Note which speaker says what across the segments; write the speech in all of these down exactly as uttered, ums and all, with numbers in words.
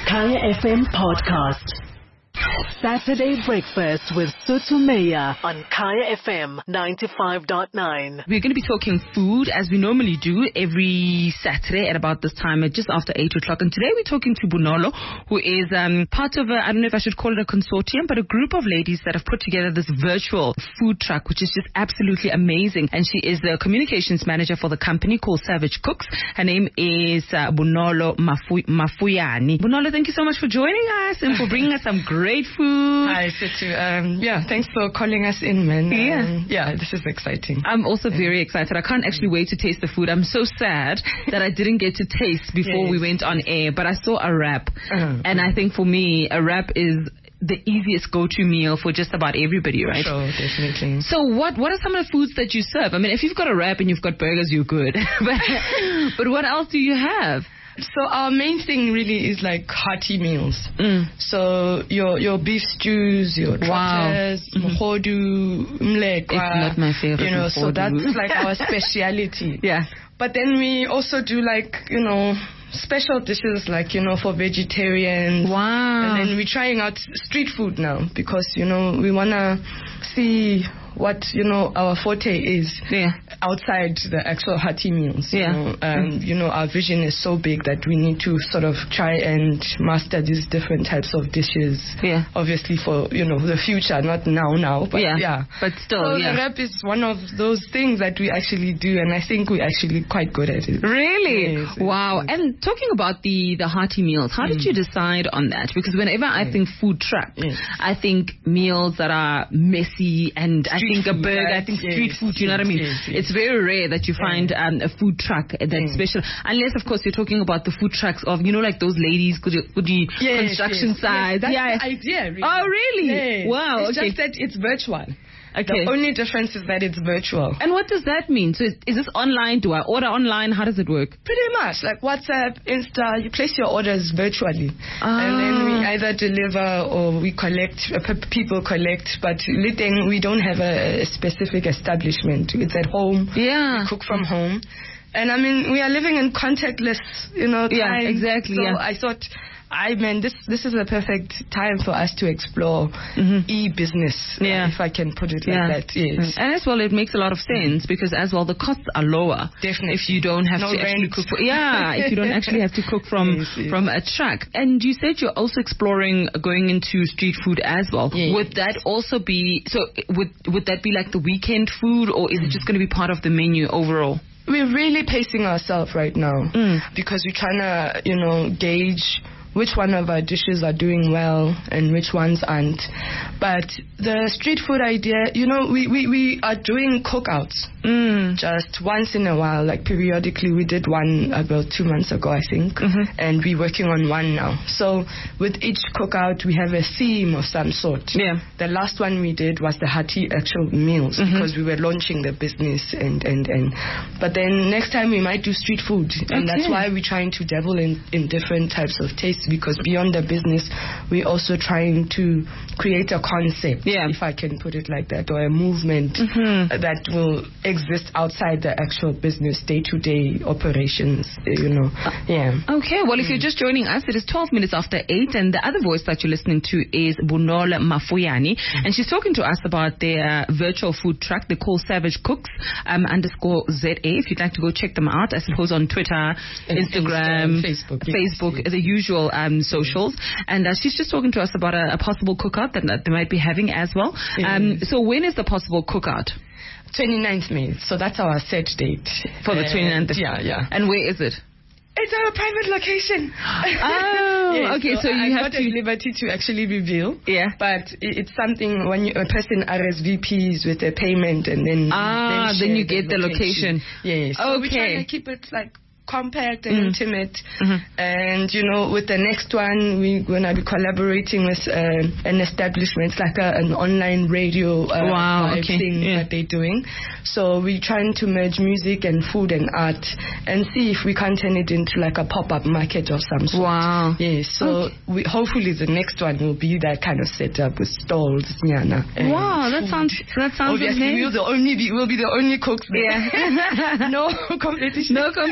Speaker 1: Kaya F M podcast. Saturday Breakfast with Sotomeya on Kaya F M ninety-five point nine.
Speaker 2: We're going to be talking food as we normally do every Saturday at about this time, at just after eight o'clock. And today we're talking to Bonolo, who is um, part of a, I don't know if I should call it a consortium, but a group of ladies that have put together this virtual food truck, which is just absolutely amazing. And she is the communications manager for the company called Savage Cooks. Her name is uh, Bonolo Mafu- Mafuyani. Bonolo, thank you so much for joining us and for bringing us some great food.
Speaker 3: Hi, Situ. Um, yeah, thanks for calling us in, man.
Speaker 2: Yeah.
Speaker 3: Um, yeah, this is exciting.
Speaker 2: I'm also very excited. I can't actually wait to taste the food. I'm so sad that I didn't get to taste before yes. we went on air, but I saw a wrap. Uh-huh. And I think for me, a wrap is the easiest go-to meal for just about everybody, right?
Speaker 3: Sure, definitely.
Speaker 2: So what what are some of the foods that you serve? I mean, if you've got a wrap and you've got burgers, you're good. but, but what else do you have?
Speaker 3: So our main thing really is like hearty meals.
Speaker 2: Mm.
Speaker 3: So your your beef stews, your trotters,
Speaker 2: wow.
Speaker 3: mhodu, mlekwa.
Speaker 2: It's not my favorite.
Speaker 3: You know,
Speaker 2: mhodu.
Speaker 3: so that's like our speciality.
Speaker 2: Yeah.
Speaker 3: But then we also do like, you know, special dishes like, you know, for vegetarians.
Speaker 2: Wow.
Speaker 3: And then we're trying out street food now because, you know, we want to see what, you know, our forte is
Speaker 2: yeah.
Speaker 3: outside the actual hearty meals.
Speaker 2: Yeah.
Speaker 3: You know, um, mm. you know, our vision is so big that we need to sort of try and master these different types of dishes.
Speaker 2: Yeah.
Speaker 3: Obviously for, you know, the future, not now, now, but yeah. yeah.
Speaker 2: But still,
Speaker 3: so
Speaker 2: yeah.
Speaker 3: the wrap is one of those things that we actually do, and I think we're actually quite good at it.
Speaker 2: Really?
Speaker 3: Yes,
Speaker 2: wow.
Speaker 3: Yes.
Speaker 2: And talking about the, the hearty meals, how did
Speaker 3: mm.
Speaker 2: you decide on that? Because whenever I think food truck,
Speaker 3: yes.
Speaker 2: I think meals that are messy, and
Speaker 3: street
Speaker 2: I think
Speaker 3: food,
Speaker 2: a burger,
Speaker 3: right?
Speaker 2: I think
Speaker 3: yes.
Speaker 2: street food, you know what I mean?
Speaker 3: Yes, yes.
Speaker 2: It's very rare that you find
Speaker 3: yeah.
Speaker 2: um, a food truck that's
Speaker 3: mm.
Speaker 2: special. Unless, of course, you're talking about the food trucks of, you know, like those ladies, good, good
Speaker 3: yes,
Speaker 2: construction
Speaker 3: yes.
Speaker 2: sites.
Speaker 3: Yes, that's
Speaker 2: yeah.
Speaker 3: the idea, really.
Speaker 2: Oh, really?
Speaker 3: Yes.
Speaker 2: Wow,
Speaker 3: it's
Speaker 2: okay.
Speaker 3: just that it's virtual.
Speaker 2: Okay.
Speaker 3: The only difference is that it's virtual.
Speaker 2: And what does that mean? So is, is this online? Do I order online? How does it work?
Speaker 3: Pretty much. Like WhatsApp, Insta, you place your orders virtually.
Speaker 2: Ah.
Speaker 3: And then we either deliver or we collect, uh, people collect. But Liteng, we don't have a, a specific establishment. It's at home.
Speaker 2: Yeah.
Speaker 3: We cook from home. And I mean, we are living in contactless, you know, time.
Speaker 2: Yeah, exactly.
Speaker 3: So
Speaker 2: yeah.
Speaker 3: I thought, I mean, this this is a perfect time for us to explore
Speaker 2: mm-hmm.
Speaker 3: e-business,
Speaker 2: yeah.
Speaker 3: uh, if I can put it
Speaker 2: yeah.
Speaker 3: like that. Yes.
Speaker 2: And as well, it makes a lot of sense because as well, the costs are lower.
Speaker 3: Definitely.
Speaker 2: If you don't have
Speaker 3: no
Speaker 2: to
Speaker 3: rent.
Speaker 2: actually cook. For, yeah, if you don't actually have to cook from
Speaker 3: yes, yes.
Speaker 2: from a truck. And you said you're also exploring going into street food as well.
Speaker 3: Yes.
Speaker 2: Would that also be so? Would would that be like the weekend food, or is it just going to be part of the menu overall?
Speaker 3: We're really pacing ourselves right now
Speaker 2: mm.
Speaker 3: because we're trying to, you know, gauge which one of our dishes are doing well and which ones aren't. But the street food idea, you know, we, we, we are doing cookouts
Speaker 2: mm.
Speaker 3: just once in a while. Like periodically, we did one about two months ago, I think,
Speaker 2: mm-hmm.
Speaker 3: and we're working on one now. So with each cookout, we have a theme of some sort.
Speaker 2: Yeah.
Speaker 3: The last one we did was the hearty actual meals mm-hmm. because we were launching the business and, and, and but then next time we might do street food. And
Speaker 2: okay.
Speaker 3: that's why we're trying to dabble in, in different types of tastes. Because beyond the business, we're also trying to create a concept,
Speaker 2: yeah.
Speaker 3: if I can put it like that, or a movement
Speaker 2: mm-hmm.
Speaker 3: that will exist outside the actual business, day-to-day operations, you know. Yeah.
Speaker 2: Okay, well, if you're just joining us, it is twelve minutes after eight, and the other voice that you're listening to is Bonolo Mafuyani, and she's talking to us about their virtual food truck. They call Savage Cooks um, underscore Z A. If you'd like to go check them out, I suppose on Twitter, Instagram,
Speaker 3: Insta, Facebook,
Speaker 2: Facebook,
Speaker 3: yes, yes.
Speaker 2: the usual um, socials. And uh, she's just talking to us about a, a possible cookout that, that they might be having as well.
Speaker 3: Yes.
Speaker 2: Um, so when is the possible cookout?
Speaker 3: twenty-ninth May. So that's our set date.
Speaker 2: For the twenty-ninth?
Speaker 3: Yeah, yeah.
Speaker 2: And where is it?
Speaker 3: It's our private location.
Speaker 2: Oh,
Speaker 3: yes,
Speaker 2: okay. So,
Speaker 3: so
Speaker 2: you
Speaker 3: I'm
Speaker 2: have
Speaker 3: not
Speaker 2: to
Speaker 3: at liberty to actually reveal.
Speaker 2: Yeah.
Speaker 3: But it's something when you, a person R S V Ps with a payment and then
Speaker 2: ah,
Speaker 3: then,
Speaker 2: then you get the location.
Speaker 3: location. Yes. So
Speaker 2: okay.
Speaker 3: we're trying to keep it like compact and
Speaker 2: mm.
Speaker 3: intimate.
Speaker 2: Mm-hmm.
Speaker 3: And, you know, with the next one, we're going to be collaborating with uh, an establishment, it's like a, an online radio uh,
Speaker 2: wow, okay.
Speaker 3: thing
Speaker 2: yeah.
Speaker 3: that they're doing. So we're trying to merge music and food and art and see if we can turn it into like a pop-up market of some sort.
Speaker 2: Wow.
Speaker 3: Yes, so
Speaker 2: okay.
Speaker 3: we, hopefully the next one will be that kind of setup with stalls, Nyana.
Speaker 2: Wow, that sounds, that sounds
Speaker 3: Obviously,
Speaker 2: amazing.
Speaker 3: we'll, the only be, we'll be the only cooks there.
Speaker 2: Yeah.
Speaker 3: No competition.
Speaker 2: No competition,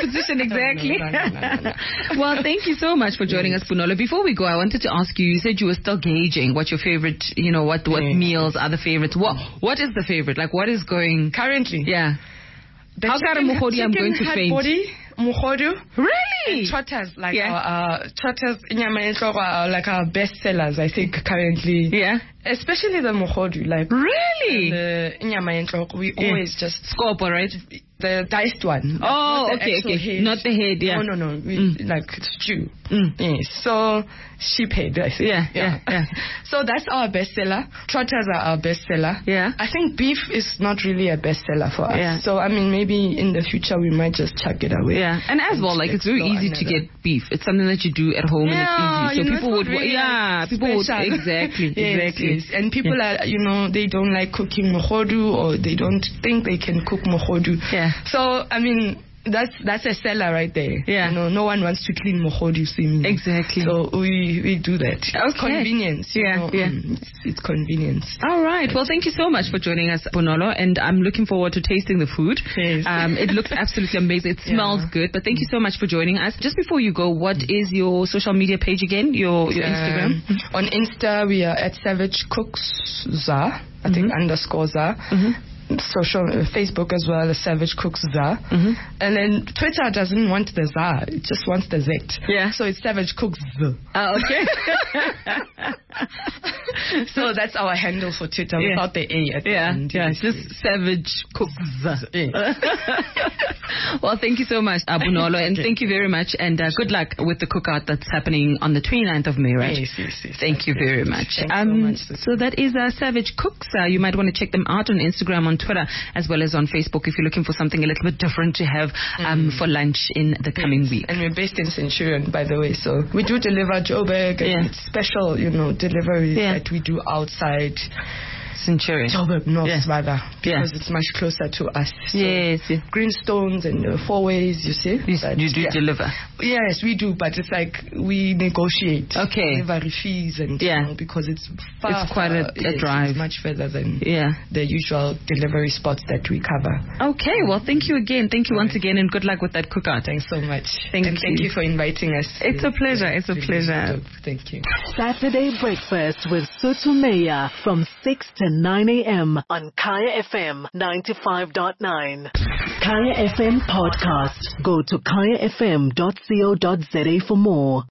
Speaker 2: exactly.
Speaker 3: No, no, no, no, no.
Speaker 2: Well, thank you so much for joining us, Bonolo. Before we go, I wanted to ask you, you said you were still gauging what your favorite, you know, what, what
Speaker 3: Yeah.
Speaker 2: meals are the favorites. What What is the favorite? Like, what is going...
Speaker 3: Currently?
Speaker 2: Yeah.
Speaker 3: The
Speaker 2: How got a
Speaker 3: chicken-
Speaker 2: muhodu? I'm
Speaker 3: chicken
Speaker 2: going to
Speaker 3: head
Speaker 2: faint.
Speaker 3: Body, muhodu.
Speaker 2: Really?
Speaker 3: Trotters, like
Speaker 2: Yeah.
Speaker 3: our uh, trotters, inyama yenhloko are like our best sellers, I think, currently.
Speaker 2: Yeah.
Speaker 3: Especially the muhodu, like
Speaker 2: Really?
Speaker 3: the inyama yenhloko, we
Speaker 2: Yeah.
Speaker 3: always just
Speaker 2: Scopo, right?
Speaker 3: the diced one.
Speaker 2: Oh,
Speaker 3: not the
Speaker 2: okay,
Speaker 3: actual
Speaker 2: okay.
Speaker 3: head.
Speaker 2: Not the head, yeah.
Speaker 3: No, no, no. We,
Speaker 2: Mm.
Speaker 3: Like stew.
Speaker 2: Mm.
Speaker 3: Yes. So sheep head, I think.
Speaker 2: Yeah, yeah, yeah.
Speaker 3: So that's our bestseller. Trotters are our bestseller.
Speaker 2: Yeah.
Speaker 3: I think beef is not really a bestseller for us.
Speaker 2: Yeah.
Speaker 3: So I mean, maybe in the future we might just chuck it away.
Speaker 2: Yeah, and as well, like it's very
Speaker 3: explore
Speaker 2: easy to
Speaker 3: another.
Speaker 2: get beef. It's something that you do at home
Speaker 3: Yeah,
Speaker 2: and it's easy. So
Speaker 3: you know,
Speaker 2: people
Speaker 3: it's
Speaker 2: would,
Speaker 3: not really,
Speaker 2: yeah,
Speaker 3: like,
Speaker 2: people would
Speaker 3: special.
Speaker 2: exactly,
Speaker 3: Yes,
Speaker 2: exactly.
Speaker 3: yes. And people are, you know, they don't like cooking mohodu or they don't think they can cook mohodu.
Speaker 2: Yeah.
Speaker 3: So I mean, that's that's a seller right there.
Speaker 2: Yeah.
Speaker 3: You know, no one wants to clean mohodu, see me.
Speaker 2: Exactly.
Speaker 3: So we we do that. It's
Speaker 2: Okay.
Speaker 3: convenience. You
Speaker 2: Yeah,
Speaker 3: know?
Speaker 2: yeah.
Speaker 3: Mm, It's, it's convenience.
Speaker 2: All right. Well, thank you so much for joining us, Bonolo, and I'm looking forward to tasting the food.
Speaker 3: Yes.
Speaker 2: Um, it looks absolutely amazing. It smells
Speaker 3: Yeah.
Speaker 2: good. But thank you so much for joining us. Just before you go, what is your social media page again? Your your Instagram?
Speaker 3: Um, on Insta, we are at Savage Cooks Za. I think
Speaker 2: Mhm.
Speaker 3: underscore Za.
Speaker 2: Mhm.
Speaker 3: Social uh, Facebook as well, the Savage Cooks Za.
Speaker 2: Mhm.
Speaker 3: And then Twitter doesn't want the Za, it just wants the Z.
Speaker 2: Yeah.
Speaker 3: So it's Savage Cooks Z.
Speaker 2: Oh, okay.
Speaker 3: So that's our handle for Twitter
Speaker 2: Yeah.
Speaker 3: without the A at the
Speaker 2: Yeah,
Speaker 3: end.
Speaker 2: yeah,
Speaker 3: Yes,
Speaker 2: just
Speaker 3: yes.
Speaker 2: Savage Cooks.
Speaker 3: Yeah.
Speaker 2: Well, thank you so much, Abunolo, and thank you very much, and uh, good luck with the cookout that's happening on the twenty-ninth of May, right?
Speaker 3: Yes, yes, yes.
Speaker 2: Thank you very much.
Speaker 3: Thanks so
Speaker 2: Um,
Speaker 3: much.
Speaker 2: so that is uh, Savage Cooks. Uh, you might want to check them out on Instagram, on Twitter, as well as on Facebook if you're looking for something a little bit different to have um, for lunch in the coming week.
Speaker 3: And we're based in Centurion, by the way, so we do deliver Joburg and
Speaker 2: Yeah.
Speaker 3: it's special, you know, deliveries
Speaker 2: Yeah.
Speaker 3: that we do outside
Speaker 2: Centurion.
Speaker 3: Joburg, North
Speaker 2: Yeah.
Speaker 3: Svada, because
Speaker 2: Yeah.
Speaker 3: it's much closer to us. So
Speaker 2: Yes, yes.
Speaker 3: Greenstones and uh, Four Ways, you see.
Speaker 2: You,
Speaker 3: But,
Speaker 2: you do
Speaker 3: yeah.
Speaker 2: deliver.
Speaker 3: Yes, we do, but it's like we negotiate
Speaker 2: Okay.
Speaker 3: delivery fees and
Speaker 2: Yeah.
Speaker 3: you know, because it's far,
Speaker 2: It's quite a-
Speaker 3: far-
Speaker 2: a
Speaker 3: yes,
Speaker 2: drive.
Speaker 3: It's much further than
Speaker 2: Yeah.
Speaker 3: the usual delivery spots that we cover.
Speaker 2: Okay, well, thank you again. Thank you once again, and good luck with that cookout.
Speaker 3: Thanks so much.
Speaker 2: Thank
Speaker 3: and thank
Speaker 2: you.
Speaker 3: you for inviting us.
Speaker 2: It's a pleasure. It's a
Speaker 3: Really
Speaker 2: pleasure.
Speaker 3: good. Thank you.
Speaker 1: Saturday Breakfast with Sotumaya from six to nine a.m. on Kaya F M ninety-five point nine. Kaya F M Podcast. Go to kaya f m dot co dot za for more.